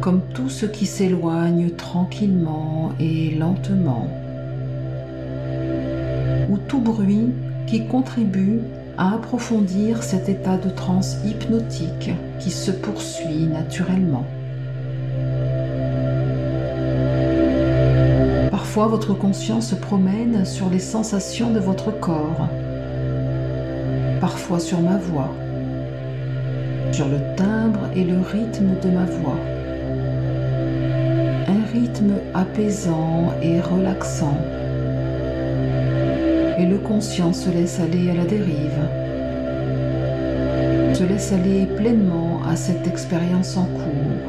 comme tout ce qui s'éloigne tranquillement et lentement, ou tout bruit qui contribue à approfondir cet état de transe hypnotique qui se poursuit naturellement. Parfois, votre conscience se promène sur les sensations de votre corps, parfois sur ma voix, sur le timbre et le rythme de ma voix. Un rythme apaisant et relaxant. Et le conscient se laisse aller à la dérive, se laisse aller pleinement à cette expérience en cours.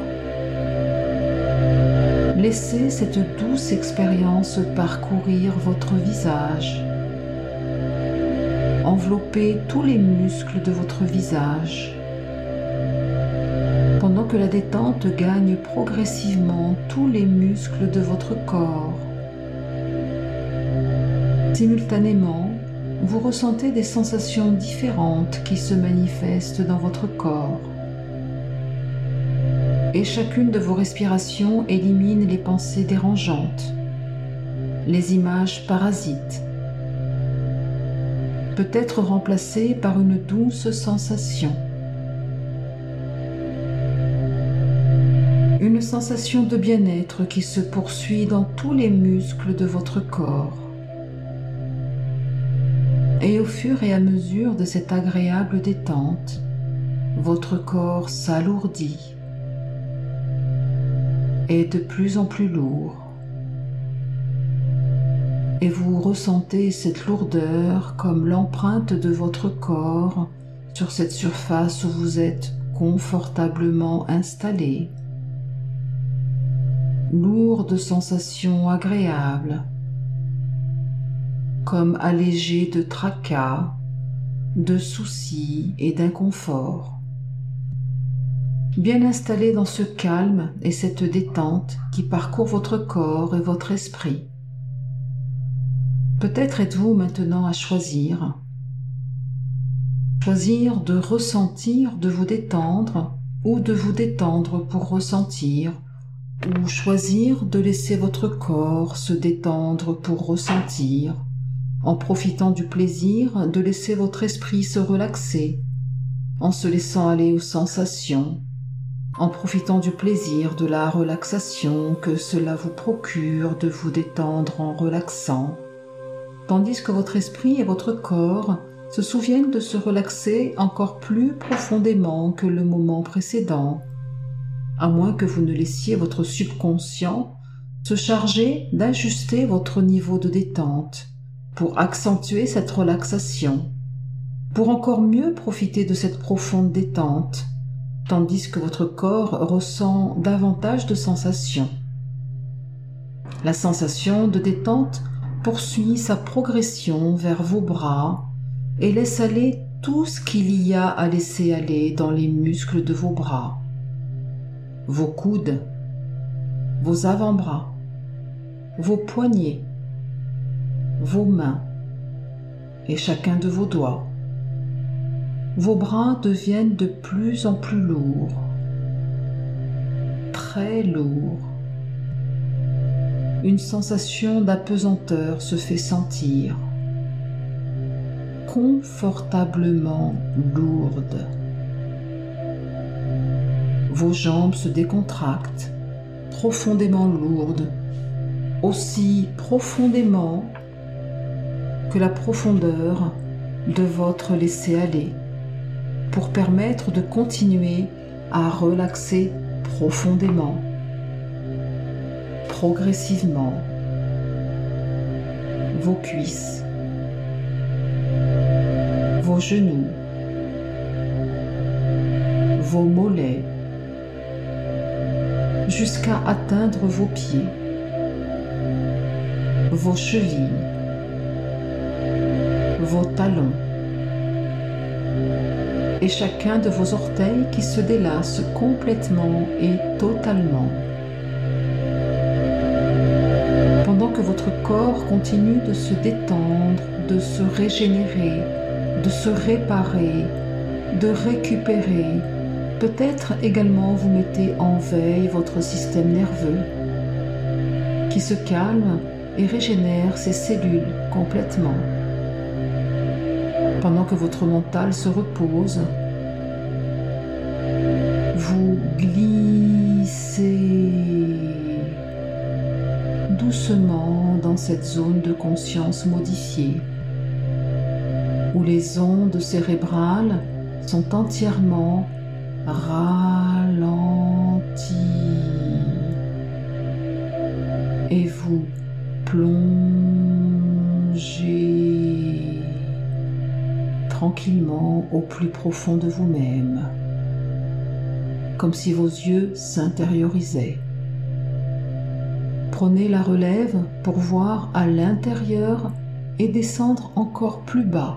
Laissez cette douce expérience parcourir votre visage, envelopper tous les muscles de votre visage, pendant que la détente gagne progressivement tous les muscles de votre corps. Simultanément, vous ressentez des sensations différentes qui se manifestent dans votre corps. Et chacune de vos respirations élimine les pensées dérangeantes, les images parasites, peut être remplacées par une douce sensation. Une sensation de bien-être qui se poursuit dans tous les muscles de votre corps. Et au fur et à mesure de cette agréable détente, votre corps s'alourdit, est de plus en plus lourd. Et vous ressentez cette lourdeur comme l'empreinte de votre corps sur cette surface où vous êtes confortablement installé. Lourde sensation agréable, comme allégé de tracas, de soucis et d'inconfort. Bien installé dans ce calme et cette détente qui parcourt votre corps et votre esprit. Peut-être êtes-vous maintenant à choisir. Choisir de ressentir, de vous détendre, ou de vous détendre pour ressentir, ou choisir de laisser votre corps se détendre pour ressentir, en profitant du plaisir de laisser votre esprit se relaxer, en se laissant aller aux sensations, en profitant du plaisir de la relaxation que cela vous procure de vous détendre en relaxant, tandis que votre esprit et votre corps se souviennent de se relaxer encore plus profondément que le moment précédent, à moins que vous ne laissiez votre subconscient se charger d'ajuster votre niveau de détente pour accentuer cette relaxation, pour encore mieux profiter de cette profonde détente, tandis que votre corps ressent davantage de sensations. La sensation de détente poursuit sa progression vers vos bras et laisse aller tout ce qu'il y a à laisser aller dans les muscles de vos bras, vos coudes, vos avant-bras, vos poignets, vos mains et chacun de vos doigts. Vos bras deviennent de plus en plus lourds, très lourds. Une sensation d'apesanteur se fait sentir, confortablement lourde. Vos jambes se décontractent, profondément lourdes, aussi profondément que la profondeur de votre laisser-aller, pour permettre de continuer à relaxer profondément, progressivement, vos cuisses, vos genoux, vos mollets, jusqu'à atteindre vos pieds, vos chevilles, vos talons, et chacun de vos orteils qui se délasse complètement et totalement. Pendant que votre corps continue de se détendre, de se régénérer, de se réparer, de récupérer, Peut-être également vous mettez en veille votre système nerveux qui se calme et régénère ses cellules complètement. Pendant que votre mental se repose, vous glissez doucement dans cette zone de conscience modifiée, où les ondes cérébrales sont entièrement ralenties et vous plongez tranquillement au plus profond de vous-même, comme si vos yeux s'intériorisaient. Prenez la relève pour voir à l'intérieur et descendre encore plus bas.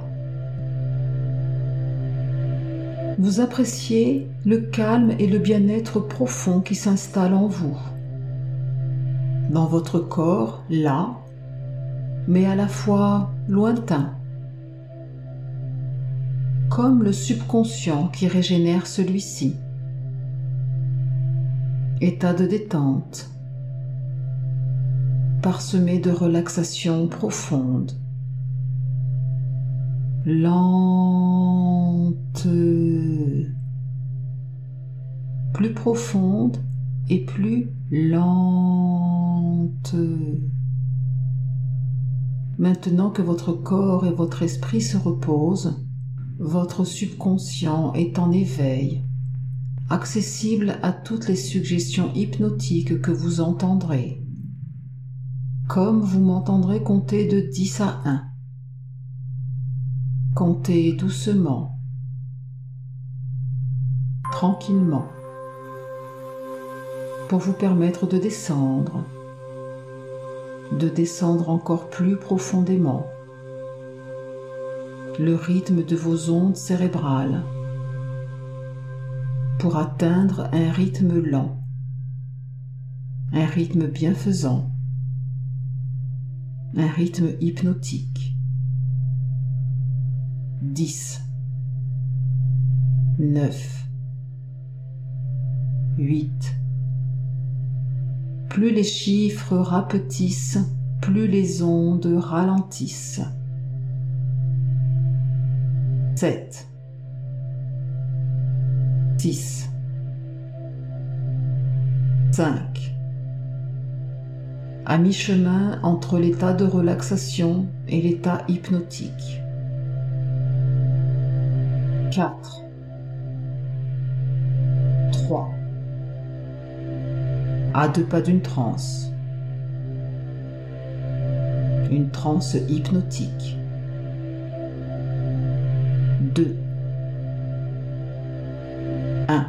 Vous appréciez le calme et le bien-être profond qui s'installe en vous, dans votre corps, là, mais à la fois lointain, comme le subconscient qui régénère celui-ci. État de détente, parsemé de relaxation profonde, lente, plus profonde et plus lente. Maintenant que votre corps et votre esprit se reposent, votre subconscient est en éveil, accessible à toutes les suggestions hypnotiques que vous entendrez. Comme vous m'entendrez compter de 10 à 1. Comptez doucement, tranquillement, pour vous permettre de descendre encore plus profondément le rythme de vos ondes cérébrales pour atteindre un rythme lent, un rythme bienfaisant, un rythme hypnotique. 10, 9, 8. Plus les chiffres rapetissent, plus les ondes ralentissent. 7, 6, 5. À mi-chemin entre l'état de relaxation et l'état hypnotique. 4, 3. À 2 pas d'une transe. Une transe hypnotique. 2, 1.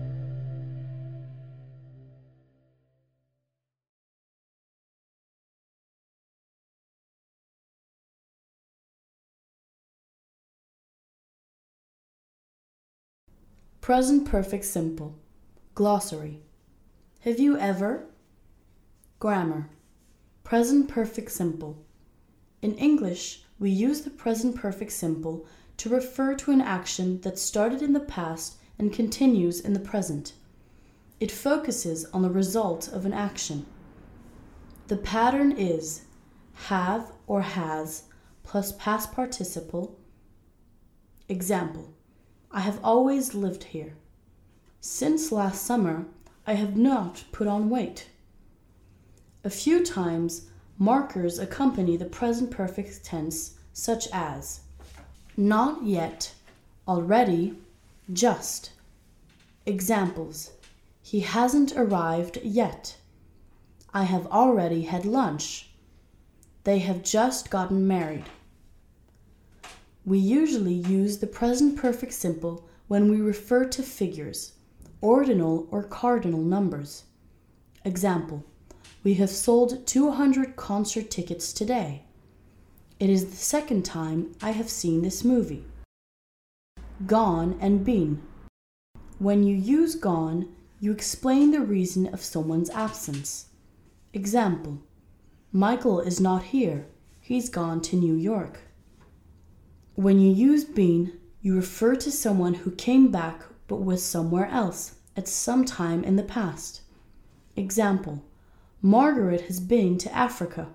Present Perfect Simple. Glossary. Have you ever? Grammar. Present Perfect Simple. In English, we use the present perfect simple to refer to an action that started in the past and continues in the present. It focuses on the result of an action. The pattern is have or has plus past participle. Example: I have always lived here. Since last summer, I have not put on weight. A few times, markers accompany the present perfect tense, such as not yet, already, just. Examples: he hasn't arrived yet. I have already had lunch. They have just gotten married. We usually use the present perfect simple when we refer to figures, ordinal or cardinal numbers. Example: we have sold 200 concert tickets today. It is the second time I have seen this movie. Gone and been. When you use gone, you explain the reason of someone's absence. Example: Michael is not here. He's gone to New York. When you use been, you refer to someone who came back but was somewhere else at some time in the past. Example, Margaret has been to Africa.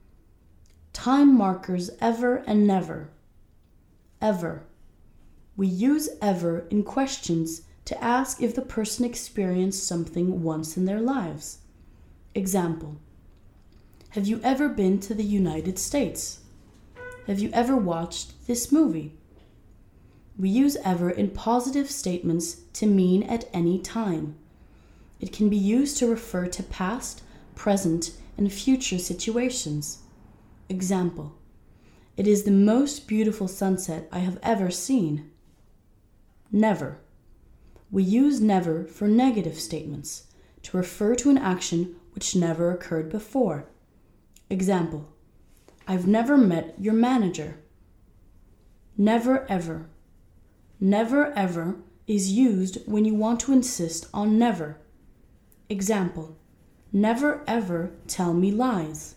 Time markers ever and never. Ever. We use ever in questions to ask if the person experienced something once in their lives. Example, have you ever been to the United States? Have you ever watched this movie? We use ever in positive statements to mean at any time. It can be used to refer to past, present, and future situations. Example, it is the most beautiful sunset I have ever seen. Never. We use never for negative statements, to refer to an action which never occurred before. Example, I've never met your manager. Never ever. Never ever is used when you want to insist on never. Example, never ever tell me lies.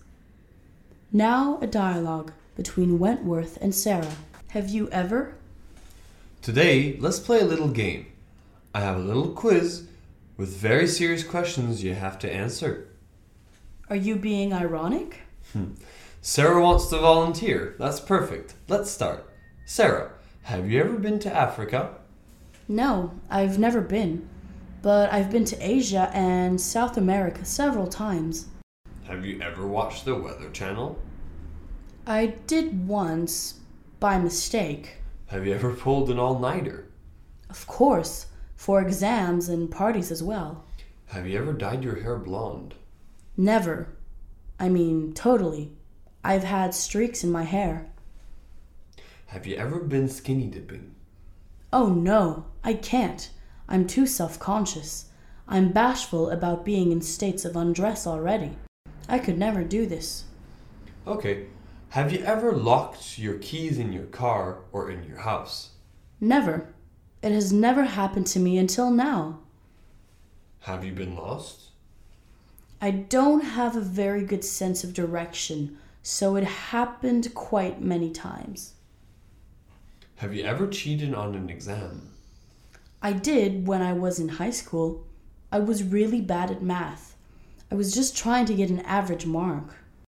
Now a dialogue between Wentworth and Sarah. Have you ever? Today, let's play a little game. I have a little quiz with very serious questions you have to answer. Are you being ironic? Sarah wants to volunteer. That's perfect. Let's start. Sarah, have you ever been to Africa? No, I've never been. But I've been to Asia and South America several times. Have you ever watched the Weather Channel? I did once, by mistake. Have you ever pulled an all-nighter? Of course, for exams and parties as well. Have you ever dyed your hair blonde? Never. I mean, totally. I've had streaks in my hair. Have you ever been skinny dipping? Oh no, I can't. I'm too self-conscious. I'm bashful about being in states of undress already. I could never do this. Okay. Have you ever locked your keys in your car or in your house? Never. It has never happened to me until now. Have you been lost? I don't have a very good sense of direction, so it happened quite many times. Have you ever cheated on an exam? I did when I was in high school. I was really bad at math. I was just trying to get an average mark.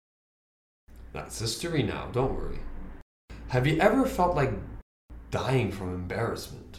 That's history now, don't worry. Have you ever felt like dying from embarrassment?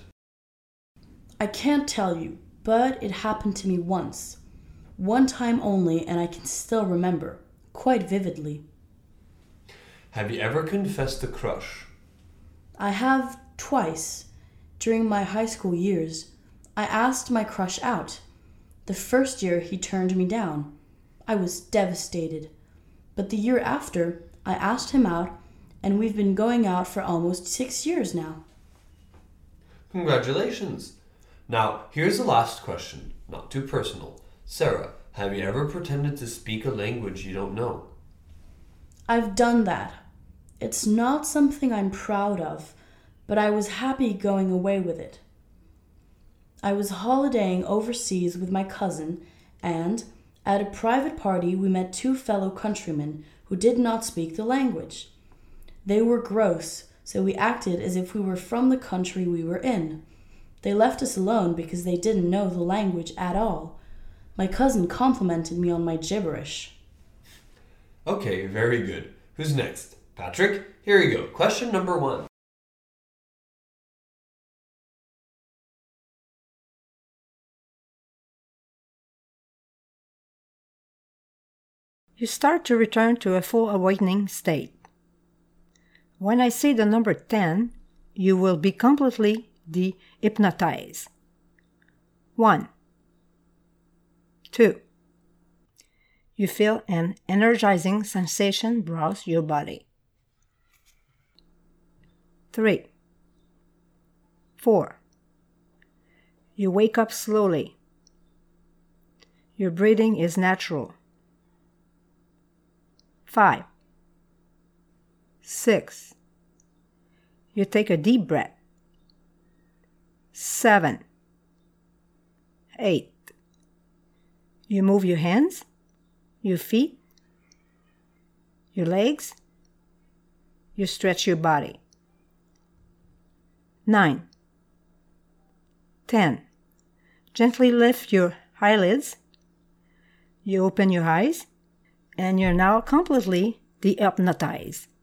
I can't tell you, but it happened to me once. One time only, and I can still remember, quite vividly. Have you ever confessed a crush? I have twice. During my high school years, I asked my crush out. The first year he turned me down. I was devastated. But the year after, I asked him out, and we've been going out for almost 6 years now. Congratulations! Now, here's the last question, not too personal. Sarah, have you ever pretended to speak a language you don't know? I've done that. It's not something I'm proud of, but I was happy going away with it. I was holidaying overseas with my cousin, and at a private party we met 2 fellow countrymen who did not speak the language. They were gross, so we acted as if we were from the country we were in. They left us alone because they didn't know the language at all. My cousin complimented me on my gibberish. Okay, very good. Who's next? Patrick? Here we go. Question number 1. You start to return to a full awakening state. When I say the number 10, you will be completely de-hypnotized. 1, 2. You feel an energizing sensation browse your body. 3, 4. You wake up slowly. Your breathing is natural. 5, 6. You take a deep breath. 7, 8. You move your hands, your feet, your legs. You stretch your body. 9, 10. Gently lift your eyelids. You open your eyes, and you're now completely dehypnotized.